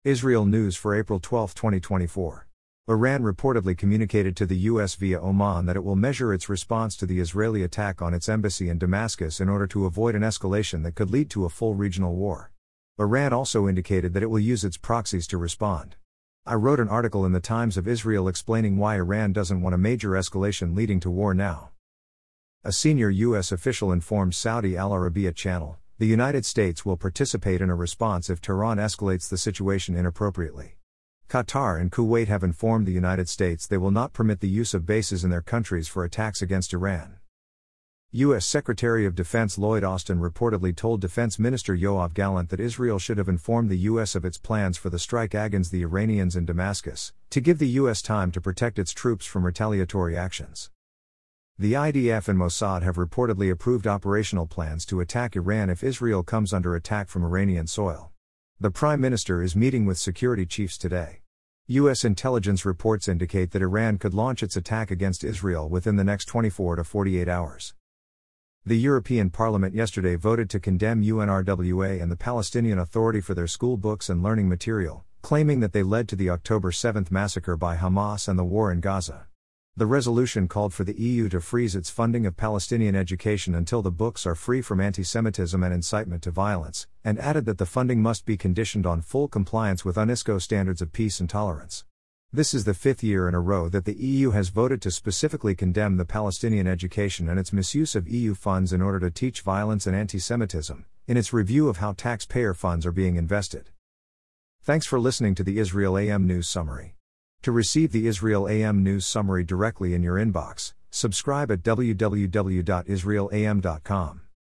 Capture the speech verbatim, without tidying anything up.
Israel News for April twelfth, twenty twenty-four. Iran reportedly communicated to the U S via Oman that it will measure its response to the Israeli attack on its embassy in Damascus in order to avoid an escalation that could lead to a full regional war. Iran also indicated that it will use its proxies to respond. I wrote an article in the Times of Israel explaining why Iran doesn't want a major escalation leading to war now. A senior U S official informed Saudi Al Arabiya Channel, the United States will participate in a response if Tehran escalates the situation inappropriately. Qatar and Kuwait have informed the United States they will not permit the use of bases in their countries for attacks against Iran. U S Secretary of Defense Lloyd Austin reportedly told Defense Minister Yoav Gallant that Israel should have informed the U S of its plans for the strike against the Iranians in Damascus, to give the U S time to protect its troops from retaliatory actions. The I D F and Mossad have reportedly approved operational plans to attack Iran if Israel comes under attack from Iranian soil. The Prime Minister is meeting with security chiefs today. U S intelligence reports indicate that Iran could launch its attack against Israel within the next twenty-four to forty-eight hours. The European Parliament yesterday voted to condemn U N R W A and the Palestinian Authority for their school books and learning material, claiming that they led to the October seventh massacre by Hamas and the war in Gaza. The resolution called for the E U to freeze its funding of Palestinian education until the books are free from anti-Semitism and incitement to violence, and added that the funding must be conditioned on full compliance with UNESCO standards of peace and tolerance. This is the fifth year in a row that the E U has voted to specifically condemn the Palestinian education and its misuse of E U funds in order to teach violence and anti-Semitism, in its review of how taxpayer funds are being invested. Thanks for listening to the Israel A M News Summary. To receive the Israel A M News Summary directly in your inbox, subscribe at w w w dot israel a m dot com.